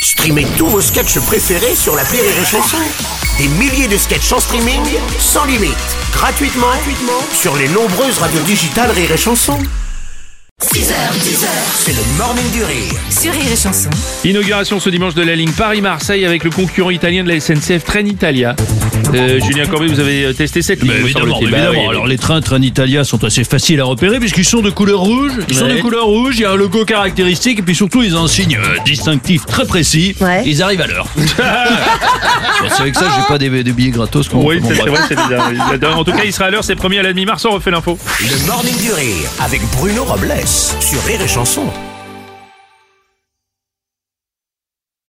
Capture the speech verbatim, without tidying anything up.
Streamez tous vos sketchs préférés sur l'appli Rire et Chanson. Des milliers de sketchs en streaming, sans limite, gratuitement, gratuitement sur les nombreuses radios digitales Rire et Chanson. six heures, dix heures, c'est le morning du rire. Sur Rire et Chanson. Inauguration ce dimanche de la ligne Paris-Marseille avec le concurrent italien de la S N C F, Trenitalia. Euh, Julien Courbet, vous avez testé cette ligne, mais me évidemment, semble-t-il. évidemment. Bah oui, Alors oui. les trains Trenitalia sont assez faciles à repérer puisqu'ils sont de couleur rouge. Ils sont Ouais. de couleur rouge, il y a un logo caractéristique et puis surtout ils ont un signe euh, distinctif très précis. Ouais. Ils arrivent à l'heure. Bon, c'est avec ça que j'ai pas des, des billets gratos. Quand Oui, bon, c'est, bref. c'est vrai, c'est bizarre. J'adore. En tout cas, il sera à l'heure, c'est promis à la demi-mars, on refait l'info. Le morning du rire avec Bruno Robles sur Rire et Chanson.